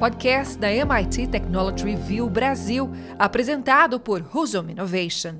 podcast da MIT Technology Review Brasil, apresentado por Husum Innovation.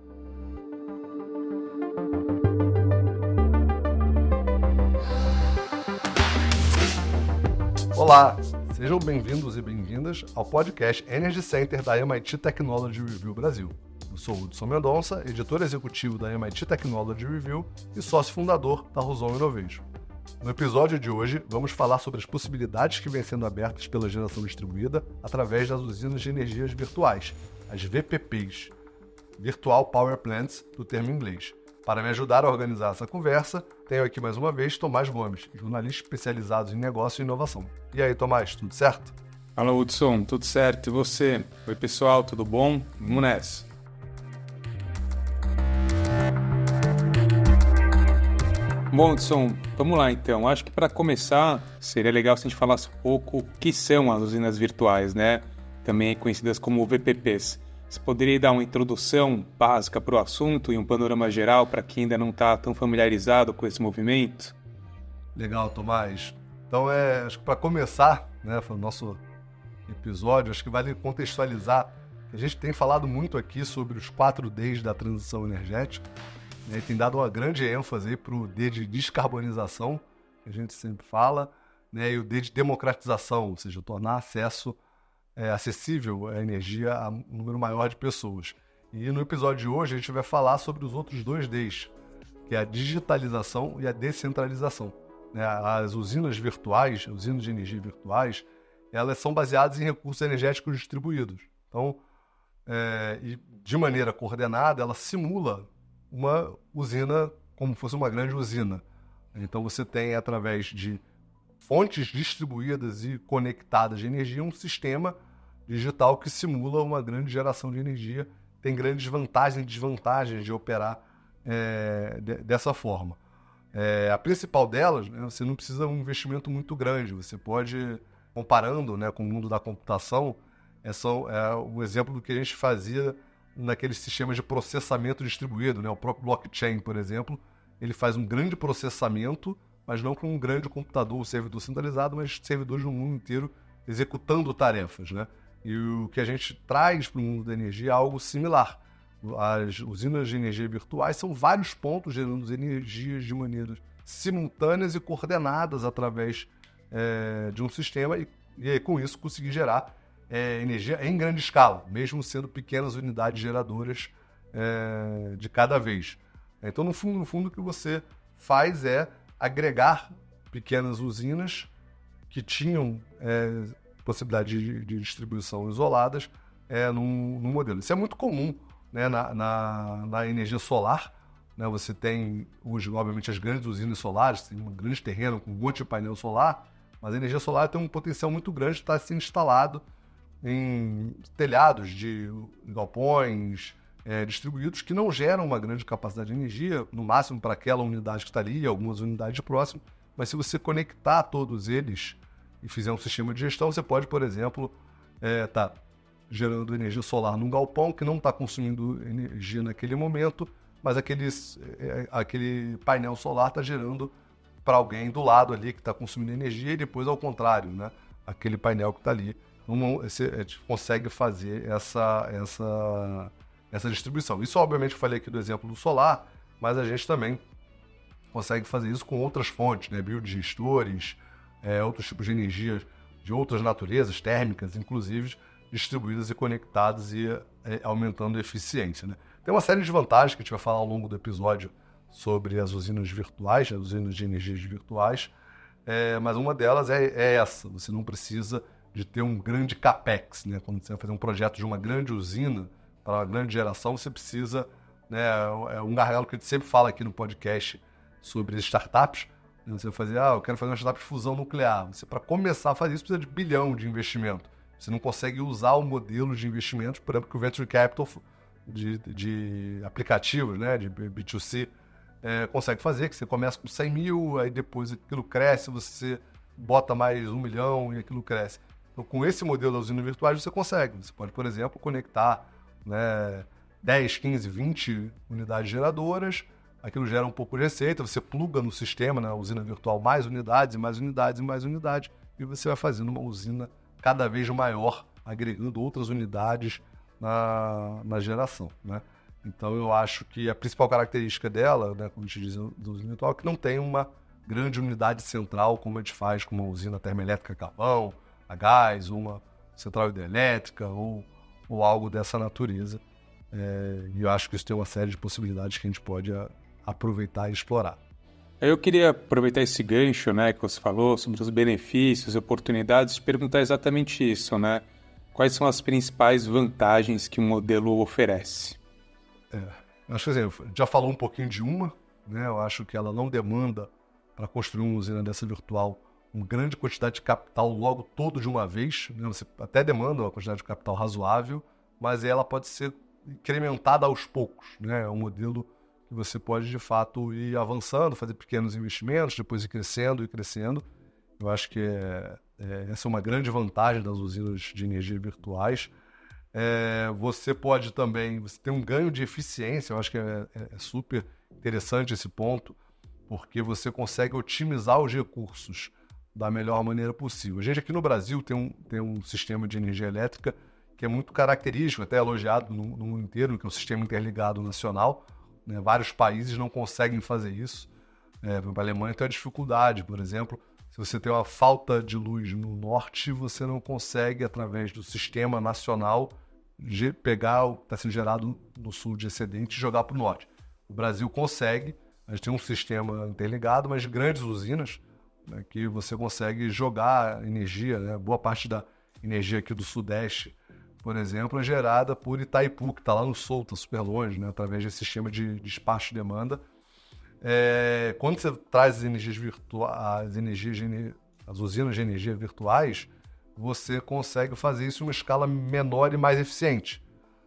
Olá, sejam bem-vindos e bem-vindas ao podcast Energy Center da MIT Technology Review Brasil. Eu sou o Hudson Mendonça, editor executivo da MIT Technology Review e sócio fundador da Husum Innovation. No episódio de hoje, vamos falar sobre as possibilidades que vêm sendo abertas pela geração distribuída através das usinas de energias virtuais, as VPPs, Virtual Power Plants, do termo em inglês. Para me ajudar a organizar essa conversa, tenho aqui mais uma vez Tomás Gomes, jornalista especializado em negócio e inovação. E aí, Tomás, tudo certo? Fala, Hudson, tudo certo? E você? Oi, pessoal, tudo bom? Vamos nessa. Bom, Hudson, vamos lá então. Acho que para começar, seria legal se a gente falasse um pouco o que são as usinas virtuais, né? Também conhecidas como VPPs. Você poderia dar uma introdução básica para o assunto e um panorama geral para quem ainda não está tão familiarizado com esse movimento? Legal, Tomás. Então, acho que para começar, né, foi o nosso episódio, acho que vale contextualizar. A gente tem falado muito aqui sobre os 4 Ds da transição energética, né, e tem dado uma grande ênfase para o D de descarbonização, que a gente sempre fala, né, e o D de democratização, ou seja, tornar acessível a energia a um número maior de pessoas. E no episódio de hoje a gente vai falar sobre os outros 2 Ds, que é a digitalização e a descentralização. Né, as usinas virtuais, usinas de energia virtuais, elas são baseadas em recursos energéticos distribuídos. Então, e de maneira coordenada, ela simula uma usina como fosse uma grande usina. Então você tem, através de fontes distribuídas e conectadas de energia, um sistema digital que simula uma grande geração de energia, tem grandes vantagens e desvantagens de operar dessa forma. A principal delas, né, você não precisa de um investimento muito grande, você pode, comparando, né, com o mundo da computação, é o exemplo do que a gente fazia naqueles sistemas de processamento distribuído, né? O próprio blockchain, por exemplo, ele faz um grande processamento, mas não com um grande computador, um servidor centralizado, mas servidores no mundo inteiro executando tarefas, né? E o que a gente traz para o mundo da energia é algo similar. As usinas de energia virtuais são vários pontos gerando energias de maneiras simultâneas e coordenadas através de um sistema e aí, com isso, conseguir gerar energia em grande escala, mesmo sendo pequenas unidades geradoras de cada vez. Então, no fundo, o que você faz é agregar pequenas usinas que tinham possibilidade de distribuição isoladas num modelo. Isso é muito comum, né, na energia solar. Né? Você tem hoje, obviamente, as grandes usinas solares, tem um grande terreno com um monte de painel solar, mas a energia solar tem um potencial muito grande de estar sendo instalado em telhados de galpões distribuídos que não geram uma grande capacidade de energia, no máximo para aquela unidade que está ali e algumas unidades próximas, mas se você conectar todos eles e fizer um sistema de gestão, você pode, por exemplo, estar gerando energia solar num galpão que não está consumindo energia naquele momento, mas aquele painel solar está gerando para alguém do lado ali que está consumindo energia e depois ao contrário, né? Aquele painel que está ali. Você consegue fazer essa distribuição. Isso, obviamente, eu falei aqui do exemplo do solar, mas a gente também consegue fazer isso com outras fontes, né? Biodigestores, outros tipos de energia de outras naturezas, térmicas, inclusive, distribuídas e conectadas e aumentando a eficiência. Né? Tem uma série de vantagens que a gente vai falar ao longo do episódio sobre as usinas virtuais, as usinas de energias virtuais, mas uma delas é essa. Você não precisa de ter um grande capex, né? Quando você vai fazer um projeto de uma grande usina para uma grande geração, você precisa, né, um gargalo que a gente sempre fala aqui no podcast sobre startups, né? Você vai fazer, eu quero fazer uma startup de fusão nuclear. Você, para começar a fazer isso, precisa de $1 bilhão de investimento. Você não consegue usar o modelo de investimentos, por exemplo, que o Venture Capital de aplicativos, né, de B2C, consegue fazer, que você começa com 100 mil, aí depois aquilo cresce, você bota mais 1 milhão e aquilo cresce. Então, com esse modelo das usinas virtuais, você consegue. Você pode, por exemplo, conectar, né, 10, 15, 20 unidades geradoras, aquilo gera um pouco de receita, você pluga no sistema, na usina virtual, mais unidades, e mais unidades, e mais unidades, e você vai fazendo uma usina cada vez maior, agregando outras unidades na geração, né? Então eu acho que a principal característica dela, né, como a gente diz da usina virtual, é que não tem uma grande unidade central como a gente faz com uma usina termoelétrica a carvão, a gás, ou uma central hidrelétrica ou algo dessa natureza. E eu acho que isso tem uma série de possibilidades que a gente pode aproveitar e explorar. Eu queria aproveitar esse gancho, né, que você falou sobre os benefícios e oportunidades, e perguntar exatamente isso, né? Quais são as principais vantagens que o modelo oferece? Acho que assim, já falou um pouquinho de uma, né? Eu acho que ela não demanda, para construir uma usina dessa virtual, uma grande quantidade de capital logo todo de uma vez, né? Você até demanda uma quantidade de capital razoável, mas ela pode ser incrementada aos poucos, né? É um modelo que você pode, de fato, ir avançando, fazer pequenos investimentos, depois ir crescendo e crescendo. Eu acho que essa é uma grande vantagem das usinas de energia virtuais. Você pode também, você tem um ganho de eficiência, eu acho que é super interessante esse ponto, porque você consegue otimizar os recursos da melhor maneira possível. A gente aqui no Brasil tem um sistema de energia elétrica que é muito característico, até elogiado no mundo inteiro, que é o Sistema Interligado Nacional, né? Vários países não conseguem fazer isso. A Alemanha tem uma dificuldade, por exemplo, se você tem uma falta de luz no norte, você não consegue, através do sistema nacional, pegar o que está sendo gerado no sul de excedente e jogar para o norte. O Brasil consegue, a gente tem um sistema interligado, mas grandes usinas, né, que você consegue jogar energia, né? Boa parte da energia aqui do Sudeste, por exemplo, é gerada por Itaipu, que está lá no sul, está super longe, né? Através desse sistema de despacho de demanda. Quando você traz as energias virtuais, as usinas de energia virtuais, você consegue fazer isso em uma escala menor e mais eficiente.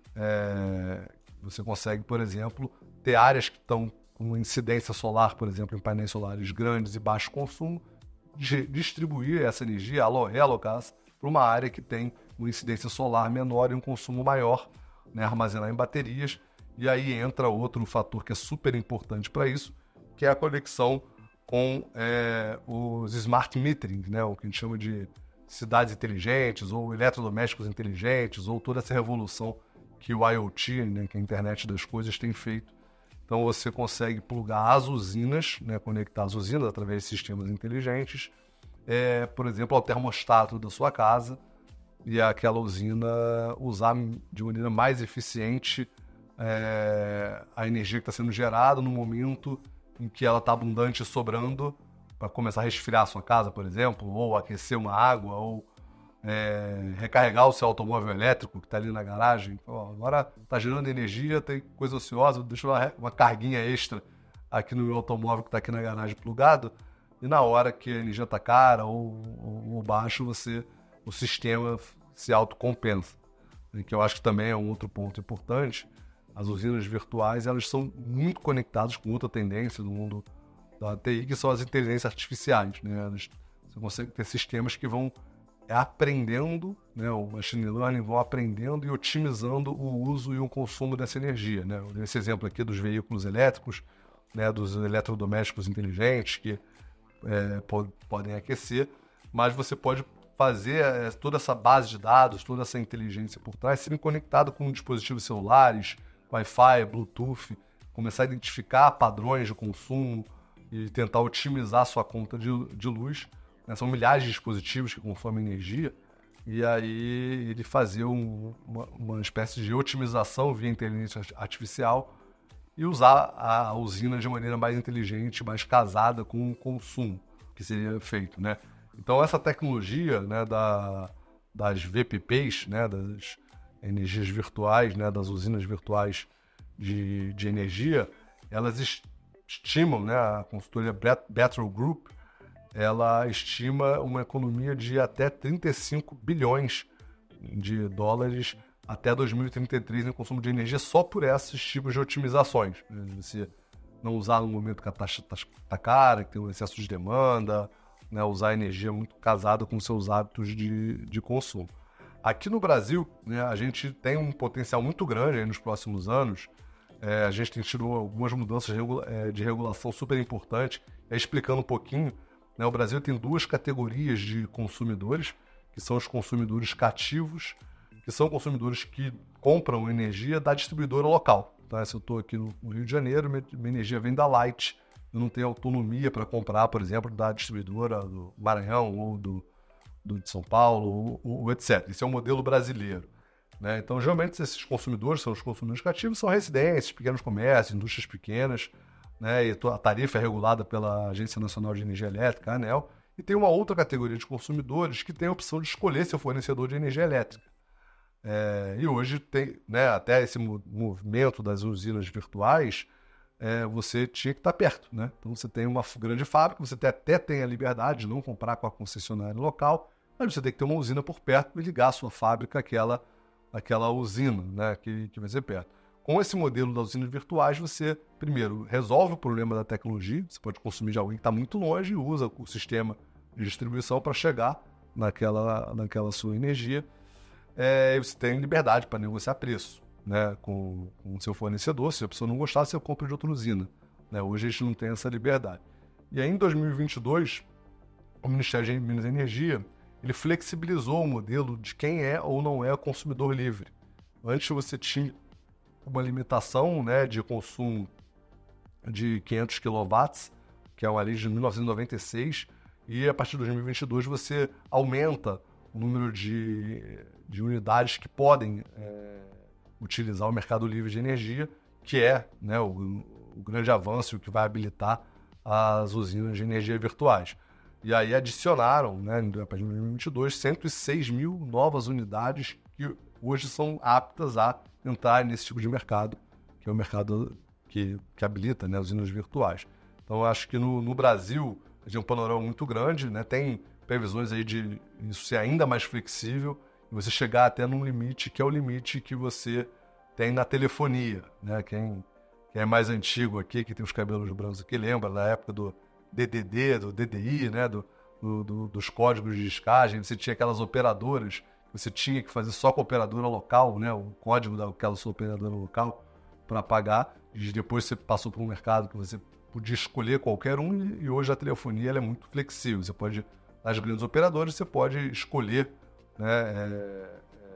Você consegue, por exemplo, ter áreas que estão com incidência solar, por exemplo, em painéis solares grandes e baixo consumo, distribuir essa energia, realocar para uma área que tem uma incidência solar menor e um consumo maior, né, armazenar em baterias. E aí entra outro fator que é super importante para isso, que é a conexão com os smart metering, né, o que a gente chama de cidades inteligentes ou eletrodomésticos inteligentes, ou toda essa revolução que o IoT, né, que é a internet das coisas, tem feito. Então você consegue plugar as usinas, né, conectar as usinas através de sistemas inteligentes, por exemplo, ao termostato da sua casa, e aquela usina usar de maneira mais eficiente a energia que está sendo gerada no momento em que ela está abundante e sobrando, para começar a resfriar a sua casa, por exemplo, ou aquecer uma água, ou recarregar o seu automóvel elétrico que está ali na garagem. Agora está gerando energia, tem coisa ociosa, deixa uma carguinha extra aqui no meu automóvel que está aqui na garagem plugado, e na hora que a energia está cara ou baixa, o sistema se autocompensa. Que eu acho que também é um outro ponto importante. As usinas virtuais, elas são muito conectadas com outra tendência do mundo da TI, que são as inteligências artificiais, né? Você consegue ter sistemas que vão aprendendo, né? O machine learning vão aprendendo e otimizando o uso e o consumo dessa energia, né? Esse exemplo aqui dos veículos elétricos, né? Dos eletrodomésticos inteligentes que podem aquecer, mas você pode fazer toda essa base de dados, toda essa inteligência por trás, sendo conectado com dispositivos celulares, Wi-Fi, Bluetooth, começar a identificar padrões de consumo e tentar otimizar a sua conta de luz. Né? São milhares de dispositivos que consomem energia, e aí ele fazer uma espécie de otimização via inteligência artificial e usar a usina de maneira mais inteligente, mais casada com o consumo que seria feito, né? Então essa tecnologia, né, das VPPs, né, das energias virtuais, né, das usinas virtuais de energia, elas estimam, né, a consultoria Better Group, ela estima uma economia de até 35 bilhões de dólares até 2033 no consumo de energia só por esses tipos de otimizações. Você não usar no momento que a taxa está cara, que tem um excesso de demanda, né, usar energia muito casada com seus hábitos de consumo. Aqui no Brasil, né, a gente tem um potencial muito grande aí nos próximos anos. A gente tem tido algumas mudanças de regulação super importantes. Explicando um pouquinho, né, o Brasil tem duas categorias de consumidores, que são os consumidores cativos, que são consumidores que compram energia da distribuidora local. Tá? Se eu estou aqui no Rio de Janeiro, minha energia vem da Light, eu não tenho autonomia para comprar, por exemplo, da distribuidora do Maranhão ou de São Paulo, ou etc. Esse é o modelo brasileiro. Né? Então, geralmente, esses consumidores são os consumidores cativos, são residências, pequenos comércios, indústrias pequenas, né? E a tarifa é regulada pela Agência Nacional de Energia Elétrica, a ANEEL, e tem uma outra categoria de consumidores que tem a opção de escolher seu fornecedor de energia elétrica. E hoje tem, né, até esse movimento das usinas virtuais, você tinha que estar perto. Né? Então você tem uma grande fábrica, você até tem a liberdade de não comprar com a concessionária local, mas você tem que ter uma usina por perto e ligar a sua fábrica àquela usina, né, que vai ser perto. Com esse modelo das usinas virtuais, você, primeiro, resolve o problema da tecnologia. Você pode consumir de alguém que está muito longe e usa o sistema de distribuição para chegar naquela sua energia. E você tem liberdade para negociar preço, né, com o seu fornecedor. Se a pessoa não gostar, você compra de outra usina. Né? Hoje a gente não tem essa liberdade. E aí, em 2022, o Ministério de Minas e Energia ele flexibilizou o modelo de quem é ou não é consumidor livre. Antes você tinha uma limitação, né, de consumo de 500 kW, que é uma lei de 1996, e a partir de 2022 você aumenta o número de unidades que podem utilizar o mercado livre de energia, que é, né, o grande avanço que vai habilitar as usinas de energia virtuais. E aí adicionaram, né, a partir de 2022, 106 mil novas unidades que hoje são aptas a entrar nesse tipo de mercado, que é o mercado que habilita, né, usinas virtuais. Então, eu acho que no Brasil a gente tem um panorama muito grande, né, tem previsões aí de isso ser ainda mais flexível e você chegar até num limite que é o limite que você tem na telefonia. Né? Quem é mais antigo aqui, que tem os cabelos brancos aqui, lembra da época do DDD, do DDI, né, dos códigos de discagem. Você tinha aquelas operadoras que você tinha que fazer só com a operadora local, né, o código daquela sua operadora local para pagar. E depois você passou por um mercado que você podia escolher qualquer um e hoje a telefonia ela é muito flexível. Você pode, nas grandes operadoras, você pode escolher, né,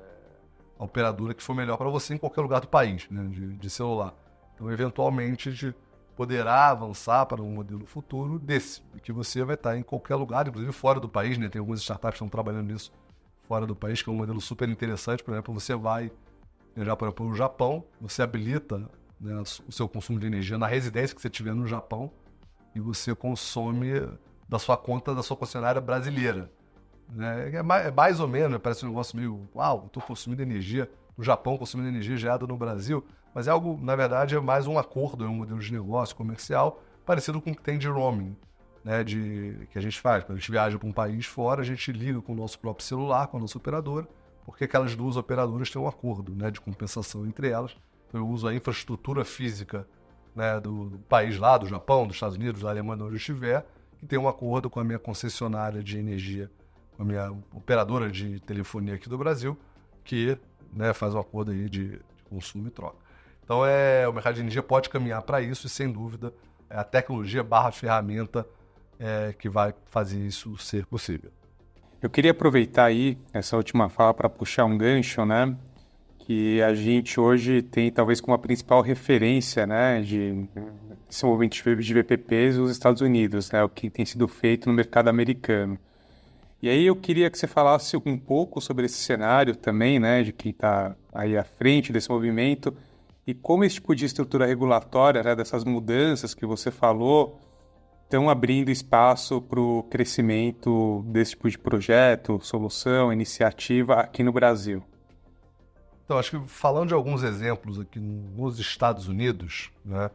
a operadora que for melhor para você em qualquer lugar do país, né, de celular. Então, eventualmente, a gente poderá avançar para um modelo futuro desse, que você vai estar em qualquer lugar, inclusive fora do país, né? Tem algumas startups que estão trabalhando nisso fora do país, que é um modelo super interessante. Por exemplo, você vai viajar para o Japão, você habilita, né, o seu consumo de energia na residência que você tiver no Japão e você consome da sua conta da sua concessionária brasileira. Né? É mais ou menos, parece um negócio meio, uau, estou consumindo energia no Japão, consumindo energia gerada no Brasil, mas é algo, na verdade, é mais um acordo, é um modelo de negócio comercial parecido com o que tem de roaming, né, que a gente faz. Quando a gente viaja para um país fora, a gente liga com o nosso próprio celular, com a nossa operadora, porque aquelas duas operadoras têm um acordo, né, de compensação entre elas. Então eu uso a infraestrutura física, né, do país lá, do Japão, dos Estados Unidos, da Alemanha, onde eu estiver, que tem um acordo com a minha concessionária de energia, com a minha operadora de telefonia aqui do Brasil, que, né, faz um acordo aí de consumo e troca. Então, o mercado de energia pode caminhar para isso e, sem dúvida, é a tecnologia / ferramenta que vai fazer isso ser possível. Eu queria aproveitar aí essa última fala para puxar um gancho, né? Que a gente hoje tem talvez como a principal referência, né, de desenvolvimento de VPPs os Estados Unidos, né? O que tem sido feito no mercado americano. E aí eu queria que você falasse um pouco sobre esse cenário também, né, de quem está aí à frente desse movimento e como esse tipo de estrutura regulatória, né, dessas mudanças que você falou, estão abrindo espaço para o crescimento desse tipo de projeto, solução, iniciativa aqui no Brasil. Então, acho que falando de alguns exemplos aqui nos Estados Unidos, né,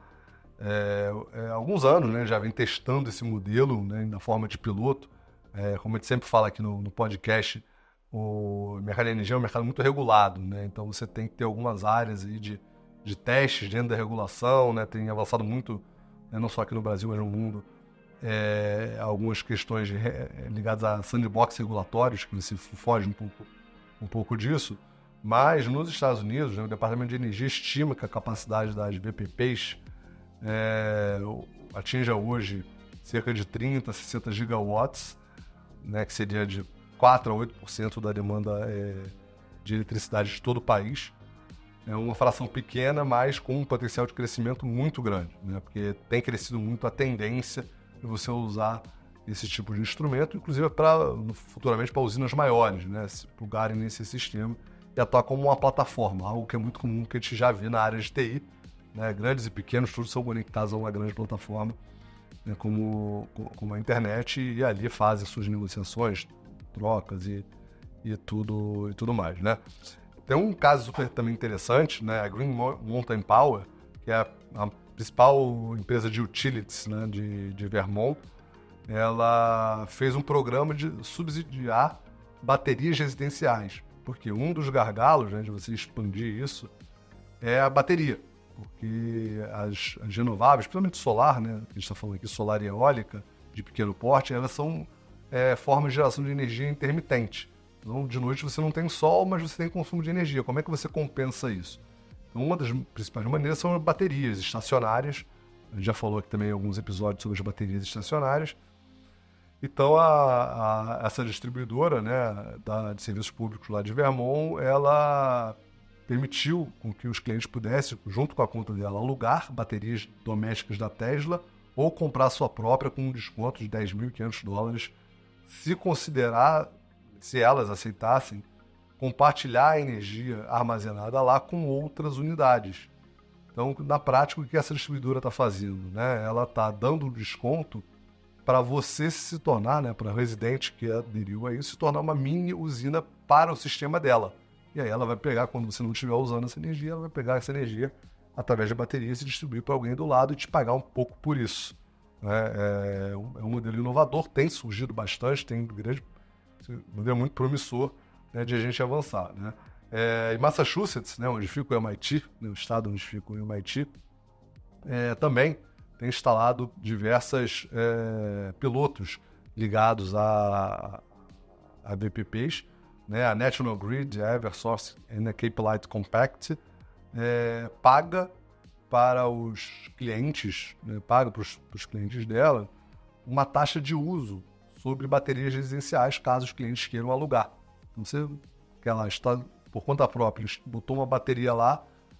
há alguns anos, né, já vem testando esse modelo, né, na forma de piloto. Como a gente sempre fala aqui no podcast, o mercado de energia é um mercado muito regulado, né? Então você tem que ter algumas áreas aí de testes dentro da regulação, né? Tem avançado muito, né, não só aqui no Brasil, mas no mundo, algumas questões ligadas a sandbox regulatórios, que você foge um pouco disso. Mas nos Estados Unidos, né, o Departamento de Energia estima que a capacidade das VPPs atinja hoje cerca de 30, 60 gigawatts, né, que seria de 4 a 8% da demanda de eletricidade de todo o país. É uma fração pequena, mas com um potencial de crescimento muito grande, né? Porque tem crescido muito a tendência de você usar esse tipo de instrumento, inclusive futuramente para usinas maiores, né? Se plugarem nesse sistema e atuar como uma plataforma, algo que é muito comum que a gente já vê na área de TI, né? Grandes e pequenos, todos são conectados a uma grande plataforma, né? como a internet, e ali fazem suas negociações, trocas e tudo mais, né? Tem um caso super também interessante, né? A Green Mountain Power, que é a principal empresa de utilities, né? de Vermont. Ela fez um programa de subsidiar baterias residenciais, porque um dos gargalos, né, de você expandir isso é a bateria, porque as renováveis, principalmente solar, né, a gente está falando aqui solar e eólica, de pequeno porte, elas são formas de geração de energia intermitente. Então, de noite você não tem sol, mas você tem consumo de energia. Como é que você compensa isso? Então, uma das principais maneiras são baterias estacionárias. A gente já falou aqui também em alguns episódios sobre as baterias estacionárias. Então, essa distribuidora, né, de serviços públicos lá de Vermont, ela permitiu com que os clientes pudessem, junto com a conta dela, alugar baterias domésticas da Tesla ou comprar sua própria com um desconto de $10.500, se elas aceitassem, compartilhar a energia armazenada lá com outras unidades. Então, na prática, o que essa distribuidora está fazendo? Né? Ela está dando um desconto para você se tornar, né, para o residente que aderiu a isso, se tornar uma mini usina para o sistema dela. E aí ela vai pegar, quando você não estiver usando essa energia, ela vai pegar essa energia através de baterias e distribuir para alguém do lado e te pagar um pouco por isso. É um modelo inovador, tem surgido bastante, tem um modelo muito promissor, né, de a gente avançar. Né? Em Massachusetts, né, onde fica o MIT, né, o estado onde fica o MIT, também tem instalado diversos pilotos ligados a VPPs, né? A National Grid, a Eversource e a Cape Light Compact paga para os clientes, né? Paga para os clientes dela uma taxa de uso sobre baterias residenciais, caso os clientes queiram alugar. Então você está por conta própria, botou uma bateria lá,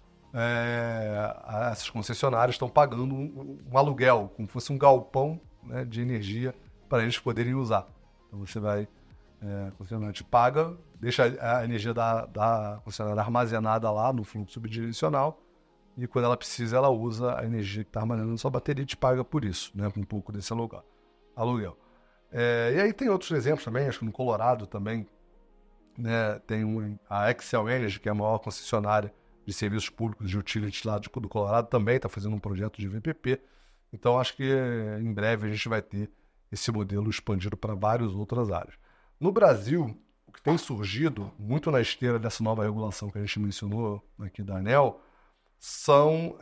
essas concessionárias estão pagando um aluguel, como se fosse um galpão, né, de energia para eles poderem usar. Então você vai, a concessionária te paga, deixa a energia da concessionária armazenada lá no fluxo bidirecional, e quando ela precisa, ela usa a energia que está armazenada na sua bateria e te paga por isso, né, um pouco desse aluguel. E aí tem outros exemplos também, acho que no Colorado também, né, tem a Xcel Energy, que é a maior concessionária de serviços públicos de utility lá do Colorado, também está fazendo um projeto de VPP. Então, acho que em breve a gente vai ter esse modelo expandido para várias outras áreas. No Brasil, o que tem surgido, muito na esteira dessa nova regulação que a gente mencionou aqui da ANEEL, são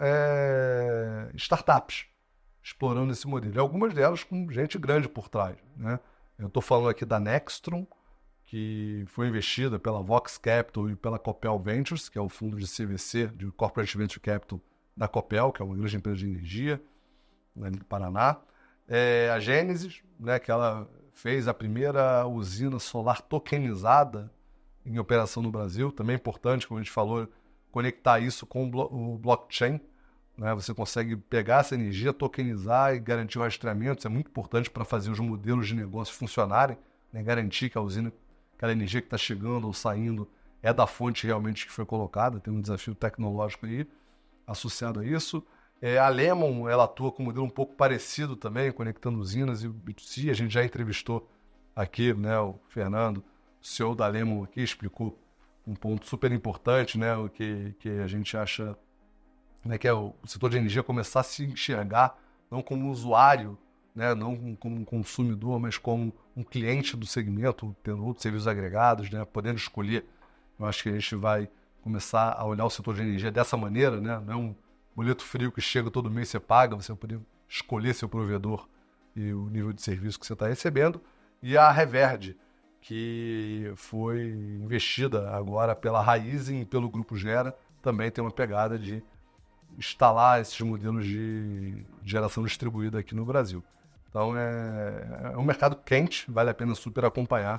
startups explorando esse modelo. E algumas delas com gente grande por trás, né? Eu estou falando aqui da Nextron, que foi investida pela Vox Capital e pela Copel Ventures, que é o fundo de CVC, de Corporate Venture Capital da Copel, que é uma grande empresa de energia, né, do Paraná. A Gênesis, né, que ela fez a primeira usina solar tokenizada em operação no Brasil. Também é importante, como a gente falou, conectar isso com o blockchain. Né? Você consegue pegar essa energia, tokenizar e garantir o rastreamento. Isso é muito importante para fazer os modelos de negócio funcionarem, né? Garantir que a usina, aquela energia que está chegando ou saindo, é da fonte realmente que foi colocada. Tem um desafio tecnológico aí associado a isso. A Lemon, ela atua com um modelo um pouco parecido também, conectando usinas e o B2C. A gente já entrevistou aqui, né, o Fernando, o CEO da Lemon aqui, explicou um ponto super importante, né, o que a gente acha, né, que é o setor de energia começar a se enxergar não como usuário, né, não como um consumidor, mas como um cliente do segmento, tendo outros serviços agregados, né, podendo escolher. Eu acho que a gente vai começar a olhar o setor de energia dessa maneira, né, não é um boleto frio que chega todo mês, você paga, você vai poder escolher seu provedor e o nível de serviço que você está recebendo. E a Reverde, que foi investida agora pela Raizen e pelo Grupo Gera, também tem uma pegada de instalar esses modelos de geração distribuída aqui no Brasil. Então é um mercado quente, vale a pena super acompanhar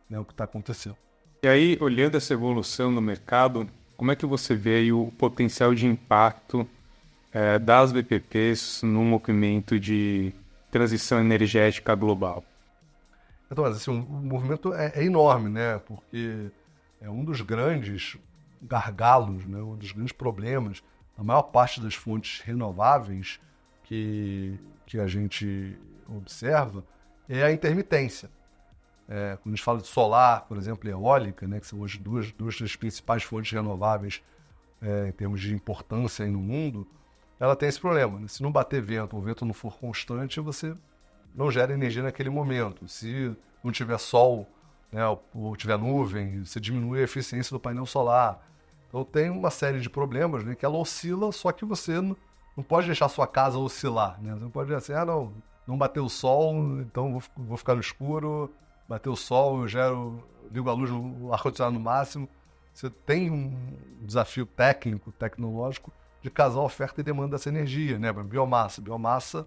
né, o que está acontecendo. E aí, olhando essa evolução no mercado, como é que você vê aí o potencial de impacto das VPPs no movimento de transição energética global? Então, assim, o movimento é enorme, né? Porque é um dos grandes gargalos, né? Um dos grandes problemas. A maior parte das fontes renováveis que a gente observa é a intermitência. Quando a gente fala de solar, por exemplo, e eólica, né? Que são as duas das principais fontes renováveis em termos de importância aí no mundo, ela tem esse problema, né? Se não bater vento, ou o vento não for constante, você não gera energia naquele momento. Se não tiver sol, né, ou tiver nuvem, você diminui a eficiência do painel solar. Então tem uma série de problemas, né, que ela oscila, só que você não pode deixar a sua casa oscilar. Né? Você não pode dizer assim, não bateu o sol, então vou ficar no escuro, bateu o sol, ligo a luz no ar-condicionado no máximo. Você tem um desafio tecnológico, de casar oferta e demanda dessa energia, né? Biomassa. Biomassa,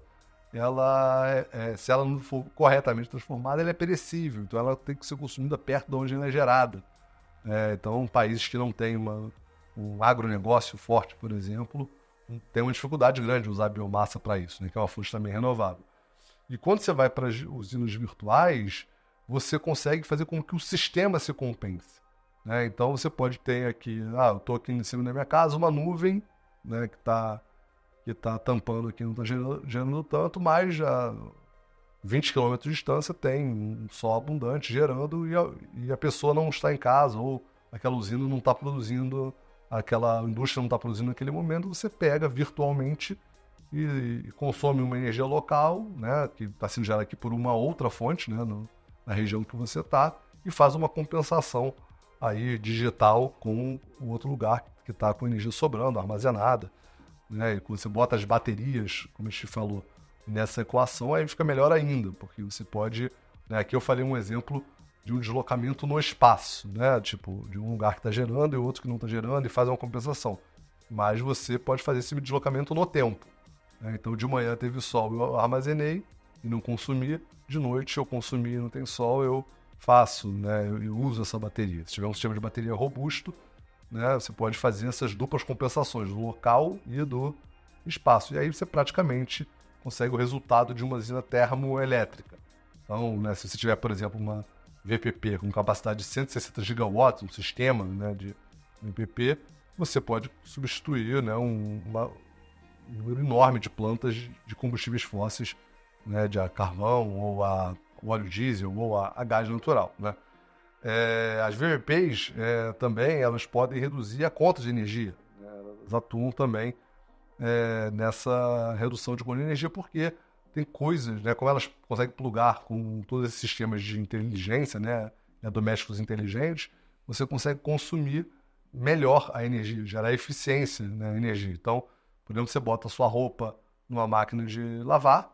se ela não for corretamente transformada, ela é perecível. Então, ela tem que ser consumida perto de onde ela é gerada. Então, países que não têm um agronegócio forte, por exemplo, tem uma dificuldade grande de usar biomassa para isso, né? Que é uma fonte também renovável. E quando você vai para as usinas virtuais, você consegue fazer com que o sistema se compense. Né? Então, você pode ter aqui, eu estou aqui em cima da minha casa, uma nuvem, né, que está tampando aqui, não está gerando tanto, mas a 20 km de distância tem um sol abundante gerando e a pessoa não está em casa, ou aquela usina não está produzindo, aquela indústria não está produzindo naquele momento, você pega virtualmente e consome uma energia local, né, que está sendo gerada aqui por uma outra fonte, né, na região que você está, e faz uma compensação aí digital com o outro lugar que está com energia sobrando, armazenada. Né? E quando você bota as baterias, como a gente falou, nessa equação, aí fica melhor ainda, porque você pode... Né? Aqui eu falei um exemplo de um deslocamento no espaço, né? Tipo, de um lugar que está gerando e outro que não está gerando, e faz uma compensação. Mas você pode fazer esse deslocamento no tempo. Né? Então, de manhã teve sol, eu armazenei e não consumi. De noite eu consumi e não tem sol, eu faço, né? Eu uso essa bateria. Se tiver um sistema de bateria robusto, né, você pode fazer essas duplas compensações do local e do espaço. E aí você praticamente consegue o resultado de uma usina termoelétrica. Então, né, se você tiver, por exemplo, uma VPP com capacidade de 160 gigawatts, um sistema, né, de VPP, você pode substituir, né, um número enorme de plantas de combustíveis fósseis, né, de carvão ou a óleo diesel ou a gás natural. Né? As VPPs também elas podem reduzir a conta de energia. Né? Elas atuam também nessa redução de conta de energia porque tem coisas, né, como elas conseguem plugar com todos esses sistemas de inteligência, né, domésticos inteligentes, você consegue consumir melhor a energia, gerar eficiência na energia. Então, por exemplo, você bota a sua roupa numa máquina de lavar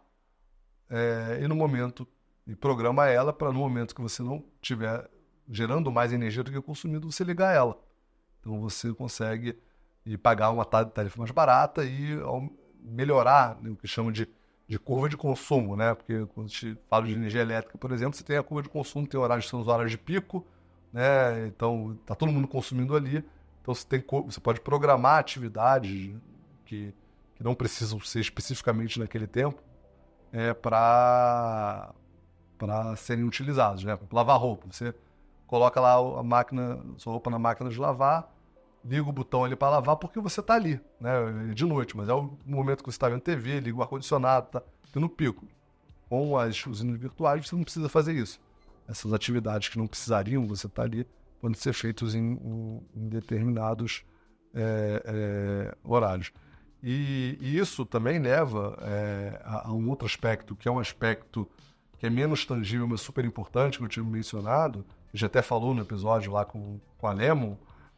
e programa ela para no momento que você não estiver gerando mais energia do que consumindo, você ligar ela. Então você consegue pagar uma tarifa mais barata e melhorar, né, o que chama de curva de consumo, né? Porque quando a gente fala de energia elétrica, por exemplo, você tem a curva de consumo, tem horários, são os horários de pico, né? Então está todo mundo consumindo ali. Então você pode programar atividades que não precisam ser especificamente naquele tempo para serem utilizados, né? Lavar roupa, você coloca lá sua roupa na máquina de lavar, liga o botão ali para lavar porque você está ali, né? De noite, mas é o momento que você está vendo TV, liga o ar-condicionado, tá tendo pico. Com as usinas virtuais você não precisa fazer isso. Essas atividades que não precisariam, você está ali, podem ser feitas em determinados horários. E isso também leva a um outro aspecto, que é um aspecto que é menos tangível, mas super importante, que eu tinha mencionado, a gente até falou no episódio lá com a Lemon,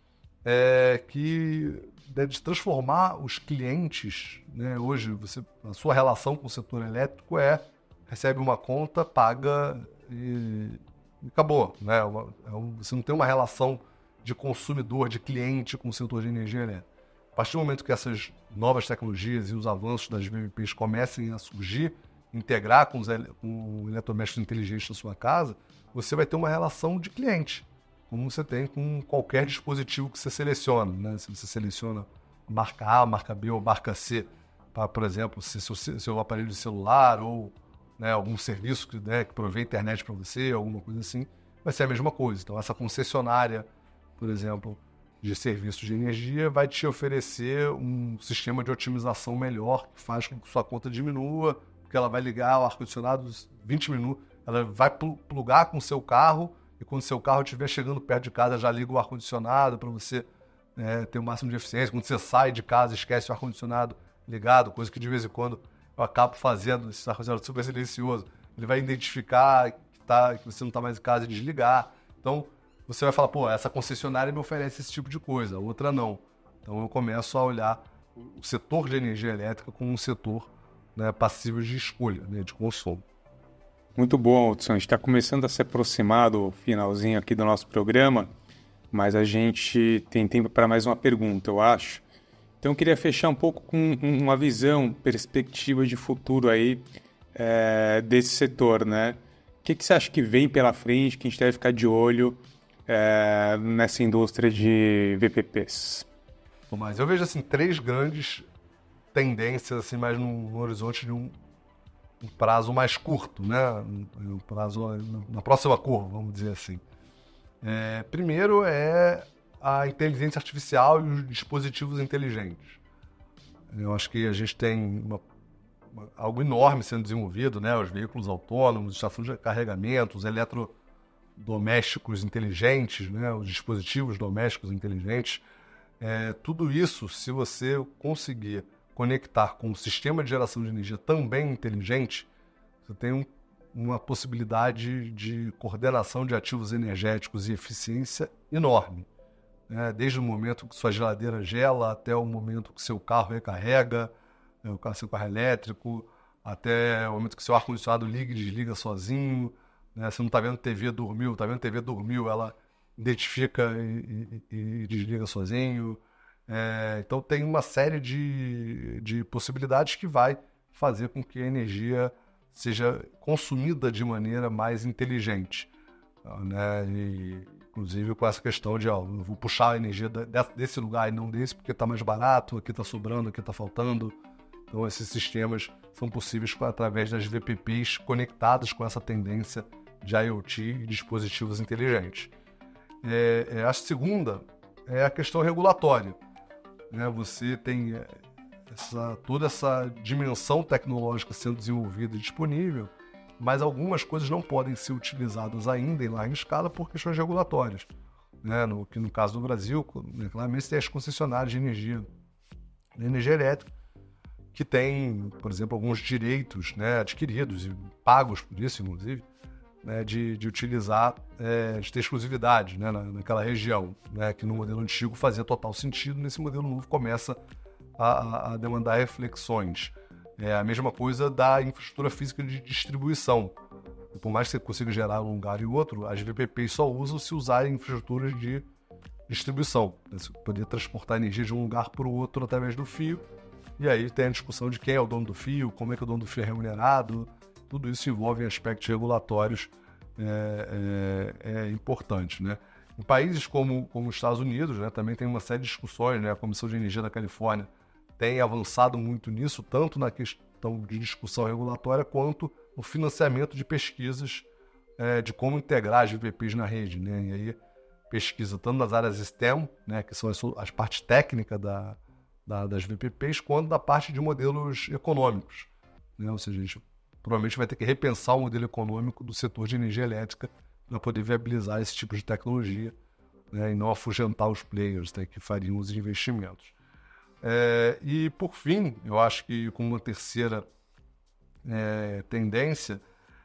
que deve transformar os clientes, né? Hoje, a sua relação com o setor elétrico recebe uma conta, paga e acabou. Né? Você não tem uma relação de consumidor, de cliente com o setor de energia elétrica. A partir do momento que essas novas tecnologias e os avanços das VPPs comecem a surgir integrar com eletrodomésticos inteligentes na sua casa, você vai ter uma relação de cliente, como você tem com qualquer dispositivo que você seleciona, né? Se você seleciona marca A, marca B ou marca C, para, por exemplo, se seu aparelho de celular ou, né, algum serviço que provê internet para você, alguma coisa assim, vai ser a mesma coisa. Então, essa concessionária, por exemplo, de serviços de energia vai te oferecer um sistema de otimização melhor que faz com que sua conta diminua, porque ela vai ligar o ar-condicionado 20 minutos, ela vai plugar com o seu carro e quando o seu carro estiver chegando perto de casa já liga o ar-condicionado para você ter o máximo de eficiência. Quando você sai de casa, esquece o ar-condicionado ligado, coisa que de vez em quando eu acabo fazendo, esse ar-condicionado super silencioso. Ele vai identificar que você não está mais em casa e desligar. Então, você vai falar, pô, essa concessionária me oferece esse tipo de coisa, a outra não. Então, eu começo a olhar o setor de energia elétrica como um setor, né, passível de escolha, né, de consumo. Muito bom, Hudson. A gente está começando a se aproximar do finalzinho aqui do nosso programa, mas a gente tem tempo para mais uma pergunta, eu acho. Então, eu queria fechar um pouco com uma visão, perspectiva de futuro aí desse setor, né? O que você acha que vem pela frente, que a gente deve ficar de olho nessa indústria de VPPs? Mas eu vejo assim 3 grandes tendências assim, mais no horizonte de um prazo mais curto, né? Um prazo na próxima curva, vamos dizer assim. Primeiro é a inteligência artificial e os dispositivos inteligentes. Eu acho que a gente tem algo enorme sendo desenvolvido, né? Os veículos autônomos, estações de carregamento, os eletrodomésticos inteligentes, né? Os dispositivos domésticos inteligentes. Tudo isso, se você conseguir conectar com um sistema de geração de energia também inteligente, você tem uma possibilidade de coordenação de ativos energéticos e eficiência enorme. Desde o momento que sua geladeira gela até o momento que seu carro recarrega, seu carro elétrico, até o momento que seu ar-condicionado liga e desliga sozinho. Você não está vendo TV, dormiu, ela identifica e desliga sozinho. Então tem uma série de possibilidades que vai fazer com que a energia seja consumida de maneira mais inteligente, né? Inclusive com essa questão de eu vou puxar a energia desse lugar e não desse porque está mais barato, aqui está sobrando, aqui está faltando. Então esses sistemas são possíveis através das VPPs conectadas com essa tendência de IoT e dispositivos inteligentes. A segunda é a questão regulatória. Você tem toda essa dimensão tecnológica sendo desenvolvida e disponível, mas algumas coisas não podem ser utilizadas ainda em larga escala por questões regulatórias. Que no caso do Brasil, claramente tem as concessionárias de energia elétrica, que têm, por exemplo, alguns direitos, né, adquiridos e pagos por isso, inclusive, né, de utilizar, de ter exclusividade, né, naquela região, né, que no modelo antigo fazia total sentido, nesse modelo novo começa a demandar reflexões. A mesma coisa da infraestrutura física de distribuição. Por mais que você consiga gerar um lugar e outro, as VPPs só usam se usarem infraestruturas de distribuição. Você poder transportar energia de um lugar para o outro através do fio, e aí tem a discussão de quem é o dono do fio, como é que o dono do fio é remunerado. Tudo isso envolve aspectos regulatórios importantes, né? Em países como os Estados Unidos, né, também tem uma série de discussões, né? A Comissão de Energia da Califórnia tem avançado muito nisso, tanto na questão de discussão regulatória quanto no financiamento de pesquisas de como integrar as VPPs na rede, né? E aí pesquisa tanto nas áreas STEM, né, que são as partes técnicas das VPPs, quanto da parte de modelos econômicos, né? Ou seja, a gente provavelmente vai ter que repensar o modelo econômico do setor de energia elétrica para poder viabilizar esse tipo de tecnologia, né, e não afugentar os players, né, que fariam os investimentos. E, por fim, eu acho que como uma terceira tendência,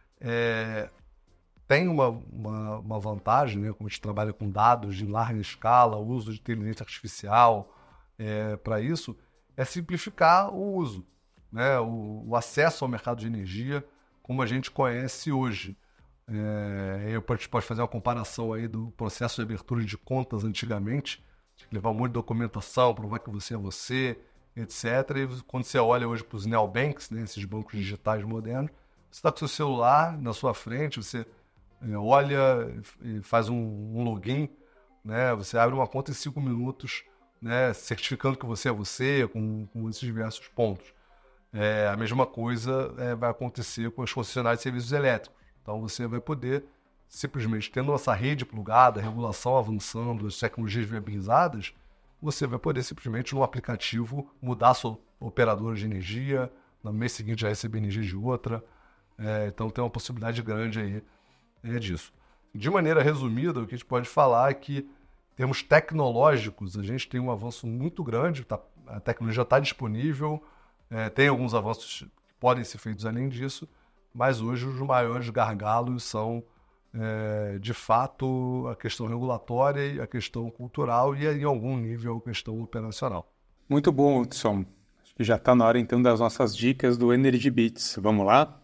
tem uma vantagem, né, como a gente trabalha com dados de larga escala, o uso de inteligência artificial para isso, é simplificar o uso, né, o acesso ao mercado de energia como a gente conhece hoje. A gente pode fazer uma comparação aí do processo de abertura de contas antigamente, tinha que levar um monte de documentação, provar que você é você, etc. E quando você olha hoje para os neobanks, né, esses bancos digitais modernos, você está com o seu celular na sua frente, você olha e faz um login, né, você abre uma conta em 5 minutos, né, certificando que você é você, com esses diversos pontos. A mesma coisa vai acontecer com os concessionários de serviços elétricos. Então você vai poder, simplesmente tendo essa rede plugada, a regulação avançando, as tecnologias viabilizadas, você vai poder simplesmente no aplicativo mudar a sua operadora de energia, no mês seguinte já receber energia de outra. Então tem uma possibilidade grande aí disso. De maneira resumida, o que a gente pode falar é que, em termos tecnológicos, a gente tem um avanço muito grande, a tecnologia está disponível, tem alguns avanços que podem ser feitos além disso, mas hoje os maiores gargalos são, de fato, a questão regulatória, a questão cultural e, em algum nível, a questão operacional. Muito bom, Hudson. Acho que já está na hora, então, das nossas dicas do Energy Beats. Vamos lá?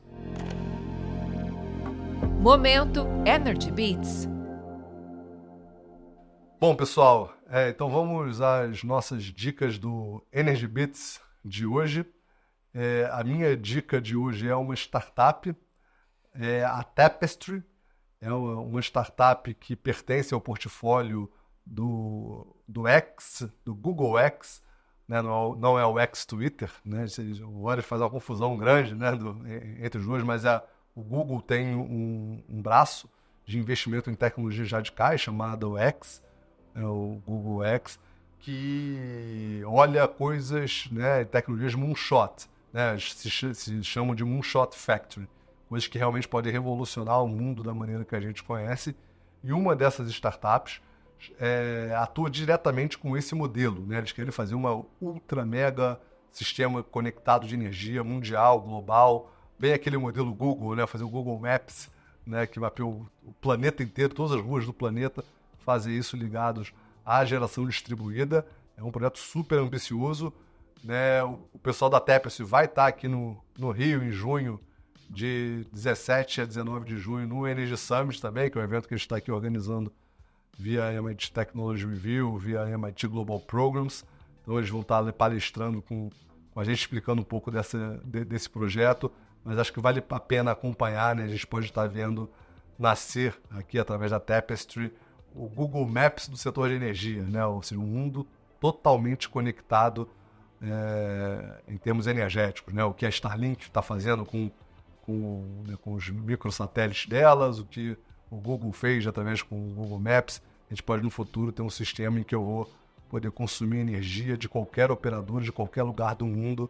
Momento Energy Beats. Bom, pessoal, então vamos às nossas dicas do Energy Beats de hoje. A minha dica de hoje é uma startup, a Tapestry. É uma startup que pertence ao portfólio do Google X, né? Não é o X-Twitter, né? Agora faz uma confusão grande, né, entre os dois, mas o Google tem um braço de investimento em tecnologia já de caixa, chamado X, o Google X, que olha coisas, né, tecnologias moonshot, né? Se chamam de Moonshot Factory. Coisas que realmente podem revolucionar o mundo da maneira que a gente conhece. E uma dessas startups atua diretamente com esse modelo, né? Eles querem fazer uma ultra mega sistema conectado de energia mundial, global, bem aquele modelo Google, né? Fazer o Google Maps, né? Que mapeia o planeta inteiro, todas as ruas do planeta, fazer isso ligados à geração distribuída. É um projeto super ambicioso, né? O pessoal da Tapestry vai estar aqui no Rio em junho, de 17 a 19 de junho, no Energy Summit também, que é um evento que a gente está aqui organizando via MIT Technology Review, via MIT Global Programs. Então eles vão estar palestrando com a gente, explicando um pouco desse projeto, mas acho que vale a pena acompanhar, né? A gente pode estar vendo nascer aqui, através da Tapestry, o Google Maps do setor de energia, né? Ou seja, um mundo totalmente conectado em termos energéticos, né? O que a Starlink está fazendo com os microsatélites delas, o que o Google fez através com o Google Maps. A gente pode no futuro ter um sistema em que eu vou poder consumir energia de qualquer operador, de qualquer lugar do mundo,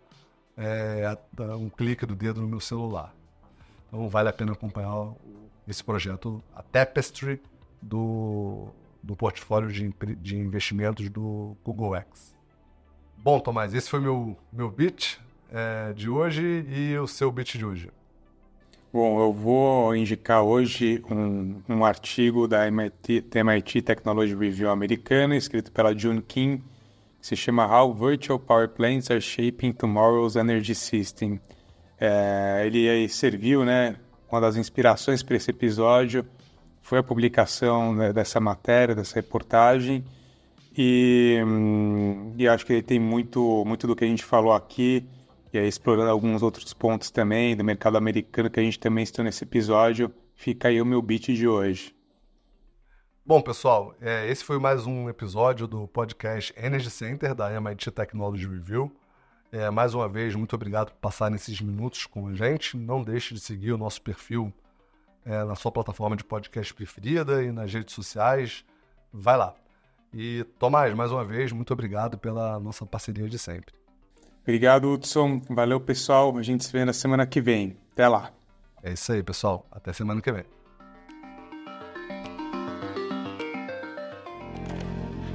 um clique do dedo no meu celular. Então vale a pena acompanhar esse projeto, a Tapestry do portfólio de investimentos do Google X. Bom, Tomás, esse foi meu beat de hoje e o seu beat de hoje. Bom, eu vou indicar hoje um artigo da MIT Technology Review americana, escrito pela June Kim, que se chama How Virtual Power Plants Are Shaping Tomorrow's Energy System. Ele serviu, né, uma das inspirações para esse episódio foi a publicação, né, dessa matéria, dessa reportagem, e acho que ele tem muito do que a gente falou aqui, e aí, explorando alguns outros pontos também do mercado americano que a gente também citou nesse episódio. Fica aí o meu beat de hoje. Bom, pessoal, esse foi mais um episódio do podcast Energy Center da MIT Technology Review. Mais uma vez, muito obrigado por passar esses minutos com a gente. Não deixe de seguir o nosso perfil na sua plataforma de podcast preferida e nas redes sociais. Vai lá. E, Tomás, mais uma vez, muito obrigado pela nossa parceria de sempre. Obrigado, Hudson. Valeu, pessoal. A gente se vê na semana que vem. Até lá. É isso aí, pessoal. Até semana que vem.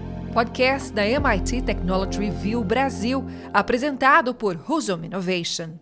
Podcast da MIT Technology Review Brasil, apresentado por Husum Innovation.